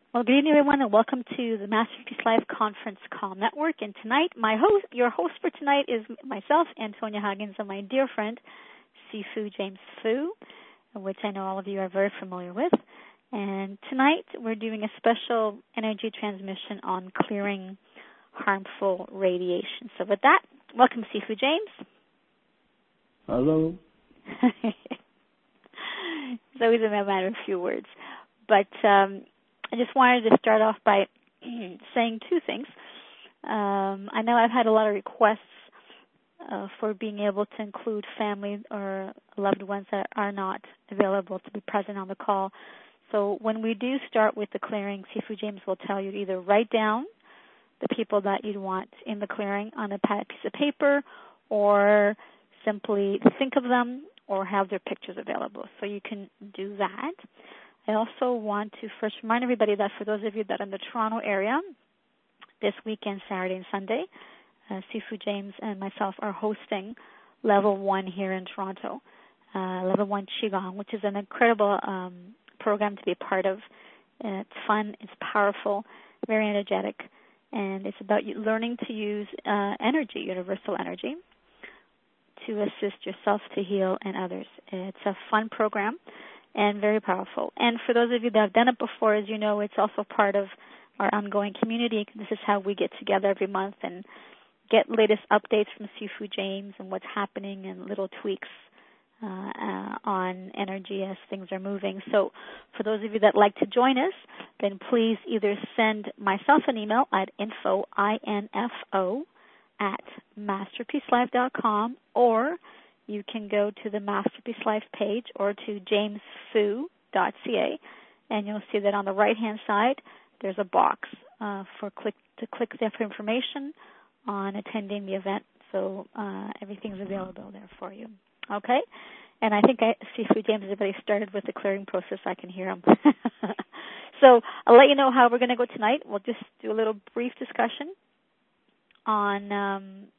Well, good evening, everyone, and welcome to the Masterpiece Live Conference Call Network. And tonight, your host for tonight is myself, Antonia Huggins, and my dear friend, Sifu James Fu, which I know all of you are very familiar with. And tonight, we're doing a special energy transmission on clearing harmful radiation. So with that, welcome, Sifu James. Hello. It's always a matter of few words. But I just wanted to start off by saying two things. I know I've had a lot of requests for being able to include family or loved ones that are not available to be present on the call. So when we do start with the clearing, Sifu James will tell you to either write down the people that you'd want in the clearing on a piece of paper, or simply think of them or have their pictures available. So you can do that. I also want to first remind everybody that for those of you that are in the Toronto area, this weekend, Saturday and Sunday, Sifu James and myself are hosting Level 1 here in Toronto, Level 1 Qigong, which is an incredible program to be a part of. It's fun, it's powerful, very energetic, and it's about you learning to use energy, universal energy, to assist yourself to heal and others. It's a fun program and very powerful. And for those of you that have done it before, as you know, it's also part of our ongoing community. This is how we get together every month and get latest updates from Sifu James and what's happening and little tweaks on energy as things are moving. So for those of you that like to join us, then please either send myself an email at info @masterpiecelive.com, or you can go to the Masterpiece Live page or to jamesfu.ca, and you'll see that on the right-hand side there's a box to click there for information on attending the event. So everything's available there for you. Okay? And I think Sifu James has already started with the clearing process. I can hear him. So I'll let you know how we're going to go tonight. We'll just do a little brief discussion on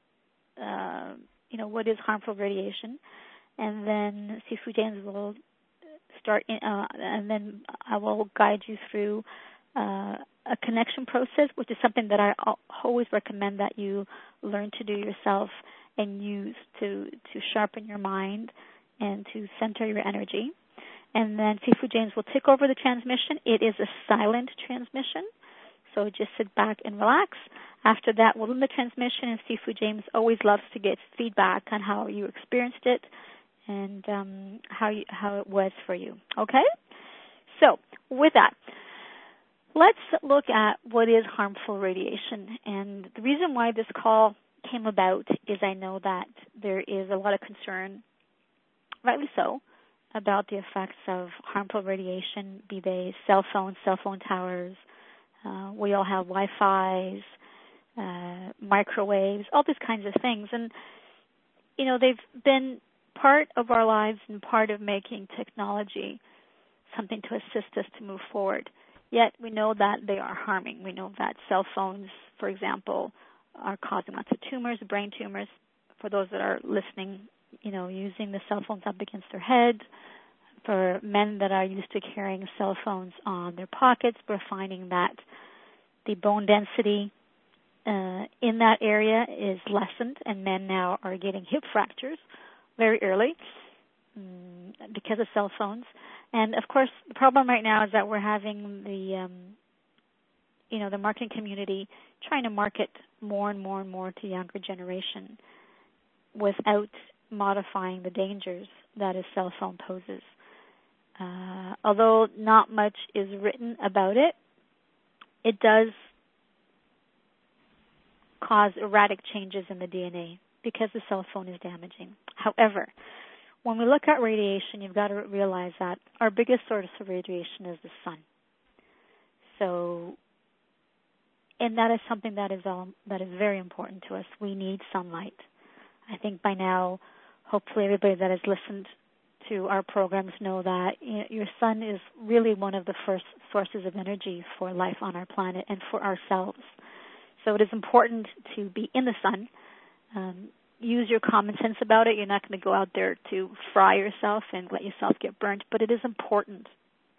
what is harmful radiation, and then Sifu James will start, and then I will guide you through a connection process, which is something that I always recommend that you learn to do yourself and use to sharpen your mind and to center your energy. And then Sifu James will take over the transmission. It is a silent transmission, so just sit back and relax. After that, we'll end the transmission, and Sifu James always loves to get feedback on how you experienced it and how it was for you. Okay? So with that, let's look at what is harmful radiation. And the reason why this call came about is I know that there is a lot of concern, rightly so, about the effects of harmful radiation, be they cell phone towers. We all have Wi-Fi's, microwaves, all these kinds of things. And, they've been part of our lives and part of making technology something to assist us to move forward. Yet we know that they are harming. We know that cell phones, for example, are causing lots of tumors, brain tumors. For those that are listening, using the cell phones up against their head. For men that are used to carrying cell phones on their pockets, we're finding that the bone density in that area is lessened, and men now are getting hip fractures very early because of cell phones. And of course, the problem right now is that we're having the marketing community trying to market more and more and more to younger generation without modifying the dangers that a cell phone poses. Although not much is written about it, it does cause erratic changes in the DNA because the cell phone is damaging. However, when we look at radiation, you've got to realize that our biggest source of radiation is the sun. So, and that is something that is very important to us. We need sunlight. I think by now, hopefully everybody that has listened to our programs know that your sun is really one of the first sources of energy for life on our planet and for ourselves. So it is important to be in the sun. Use your common sense about it. You're not going to go out there to fry yourself and let yourself get burnt, but it is important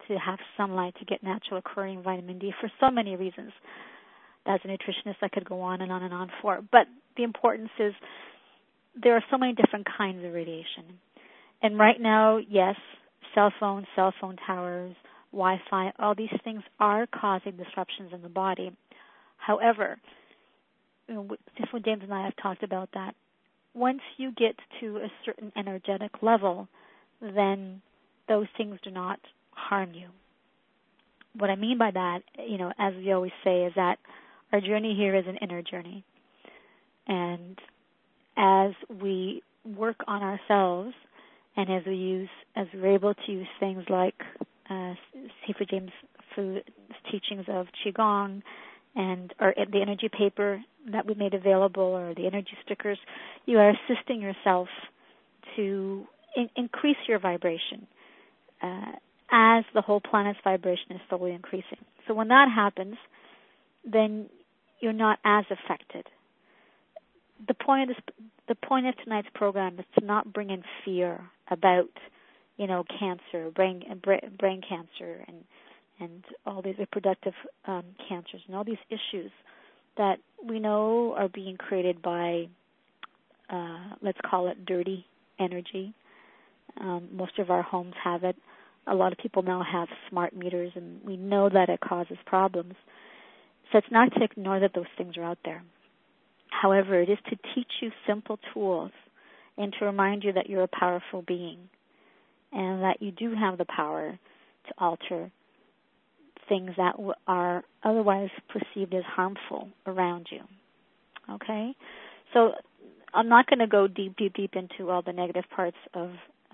to have sunlight, to get natural occurring vitamin D for so many reasons. As a nutritionist, I could go on and on and on for. But the importance is there are so many different kinds of radiation. And right now, yes, cell phone towers, Wi-Fi, all these things are causing disruptions in the body. However, Tiffany James and I have talked about that. Once you get to a certain energetic level, then those things do not harm you. What I mean by that, as we always say, is that our journey here is an inner journey. And as we work on ourselves, and as we're able to use things like Sifu James Fu's teachings of Qigong, or the energy paper that we made available, or the energy stickers, you are assisting yourself to increase your vibration as the whole planet's vibration is slowly increasing. So when that happens, then you're not as affected. The point of tonight's program is to not bring in fear about, cancer, brain cancer, and all these reproductive cancers, and all these issues that we know are being created by, let's call it dirty energy. Most of our homes have it. A lot of people now have smart meters, and we know that it causes problems. So it's not to ignore that those things are out there. However, it is to teach you simple tools and to remind you that you're a powerful being and that you do have the power to alter things that are otherwise perceived as harmful around you. Okay? So I'm not going to go deep into all the negative parts of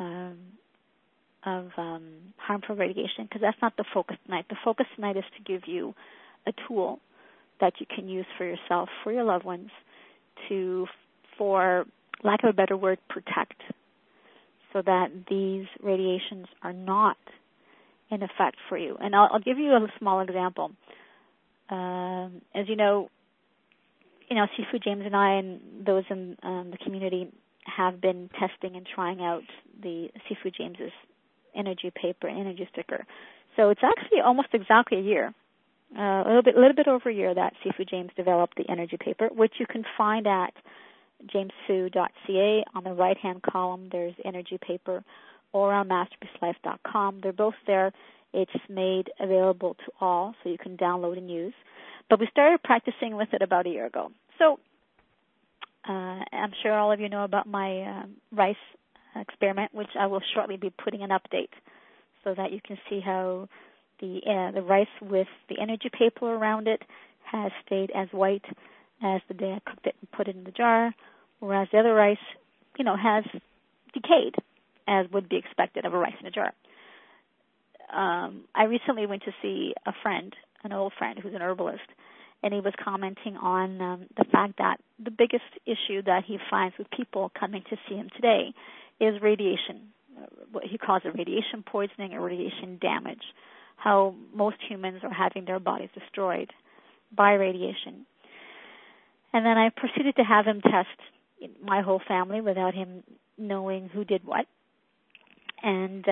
harmful radiation, because that's not the focus tonight. The focus tonight is to give you a tool that you can use for yourself, for your loved ones, to, for lack of a better word, protect, so that these radiations are not in effect for you. And I'll give you a small example. As you know, Sifu James and I and those in the community have been testing and trying out the Sifu James's energy paper, energy sticker. So it's actually almost exactly a year. A little bit over a year that Sifu James developed the energy paper, which you can find at jamesfu.ca. On the right-hand column, there's energy paper, or on masterpiecelife.com. They're both there. It's made available to all, so you can download and use. But we started practicing with it about a year ago. So I'm sure all of you know about my rice experiment, which I will shortly be putting an update so that you can see how the rice with the energy paper around it has stayed as white as the day I cooked it and put it in the jar, whereas the other rice, has decayed, as would be expected of a rice in a jar. I recently went to see a friend, an old friend who's an herbalist, and he was commenting on the fact that the biggest issue that he finds with people coming to see him today is radiation, what he calls it radiation poisoning or radiation damage, how most humans are having their bodies destroyed by radiation. And then I proceeded to have him test my whole family without him knowing who did what. And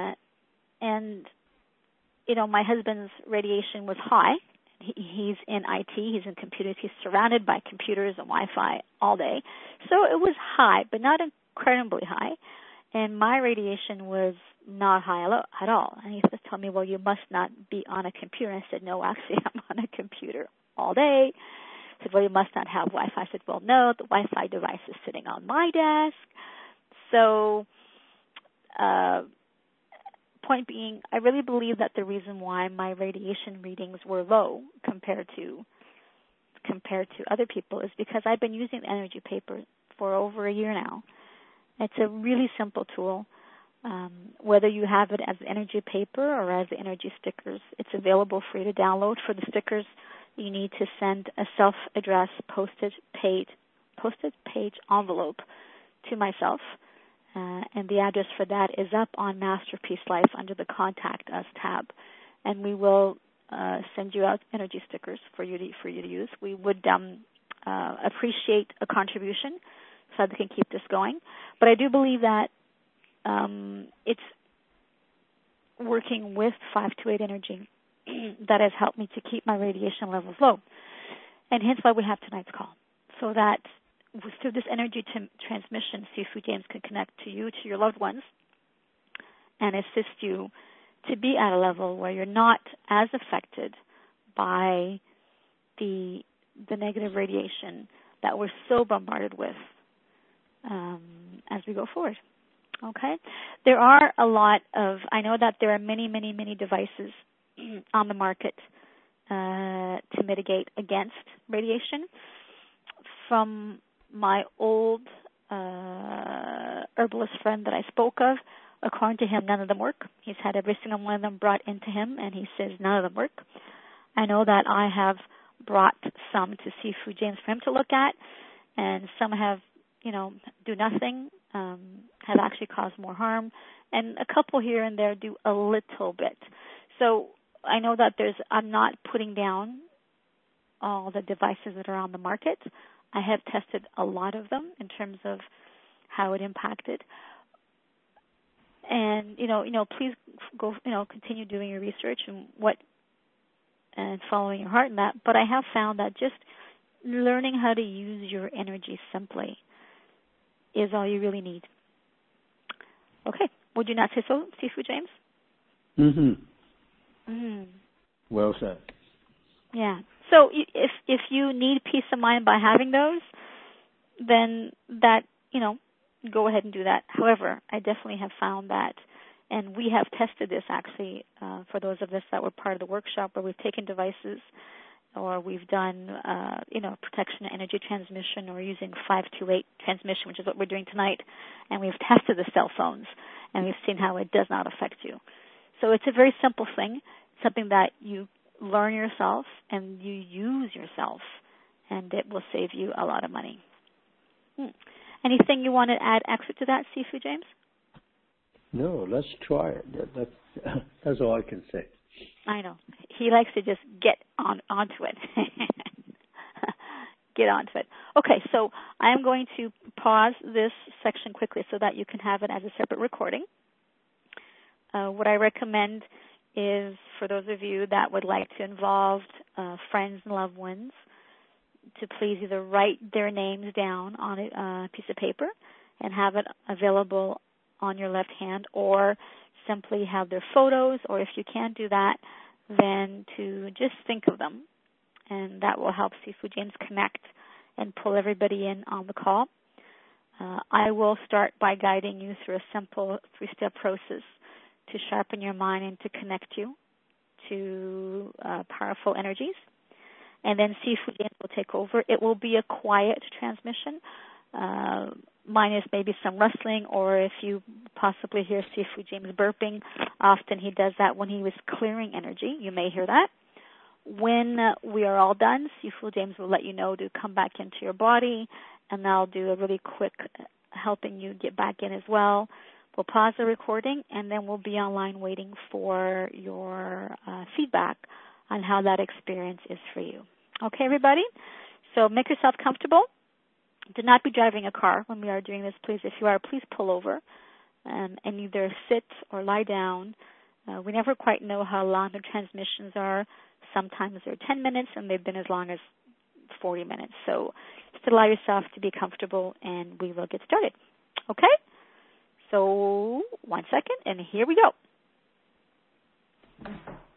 my husband's radiation was high. He's in IT, he's in computers, he's surrounded by computers and Wi-Fi all day. So it was high, but not incredibly high. And my radiation was not high at all. And he told me, well, you must not be on a computer. And I said, no, actually, I'm on a computer all day. He said, well, you must not have Wi-Fi. I said, well, no, the Wi-Fi device is sitting on my desk. So, point being, I really believe that the reason why my radiation readings were low compared to other people is because I've been using the energy paper for over a year now. It's a really simple tool. Whether you have it as energy paper or as energy stickers, it's available for you to download. For the stickers, you need to send a self-addressed postage page envelope to myself. And the address for that is up on Masterpiece Life under the Contact Us tab. And we will send you out energy stickers for you to use. We would appreciate a contribution so that we can keep this going. But I do believe that working with 528 energy that has helped me to keep my radiation levels low. And hence why we have tonight's call, so that through this energy transmission, Sifu James can connect to you, to your loved ones, and assist you to be at a level where you're not as affected by the negative radiation that we're so bombarded with as we go forward. Okay? There are I know that there are many, many, many devices on the market to mitigate against radiation. From my old herbalist friend that I spoke of, according to him, none of them work. He's had every single one of them brought into him, and he says none of them work. I know that I have brought some to Sifu James for him to look at, and some have, do nothing, have actually caused more harm, and a couple here and there do a little bit. So I know that I'm not putting down all the devices that are on the market. I have tested a lot of them in terms of how it impacted. And, please go, continue doing your research and following your heart in that. But I have found that just learning how to use your energy simply is all you really need. Okay. Would you not say so, Sifu James? Mm-hmm. Mm. Well said. Yeah. So if you need peace of mind by having those, then that, go ahead and do that. However, I definitely have found that, and we have tested this actually for those of us that were part of the workshop where we've taken devices or we've done, protection and energy transmission or using 528 transmission, which is what we're doing tonight, and we've tested the cell phones, and we've seen how it does not affect you. So it's a very simple thing, something that you learn yourself and you use yourself, and it will save you a lot of money. Anything you want to add extra to that, Sifu James? No, let's try it. That's all I can say. I know. He likes to just get onto it. Get onto it. Okay, so I am going to pause this section quickly so that you can have it as a separate recording. What I recommend is for those of you that would like to involve friends and loved ones to please either write their names down on a piece of paper and have it available on your left hand, or simply have their photos, or if you can't do that, then to just think of them. And that will help Sifu James connect and pull everybody in on the call. I will start by guiding you through a simple 3-step process to sharpen your mind and to connect you to powerful energies. And then Sifu James will take over. It will be a quiet transmission, minus maybe some rustling, or if you possibly hear Sifu James burping, often he does that when he was clearing energy. You may hear that. When we are all done, Sifu James will let you know to come back into your body, and I'll do a really quick helping you get back in as well. We'll pause the recording, and then we'll be online waiting for your feedback on how that experience is for you. Okay, everybody? So make yourself comfortable. Do not be driving a car when we are doing this, please. If you are, please pull over and either sit or lie down. We never quite know how long the transmissions are. Sometimes they're 10 minutes, and they've been as long as 40 minutes. So just allow yourself to be comfortable, and we will get started. Okay? So 1 second, and here we go.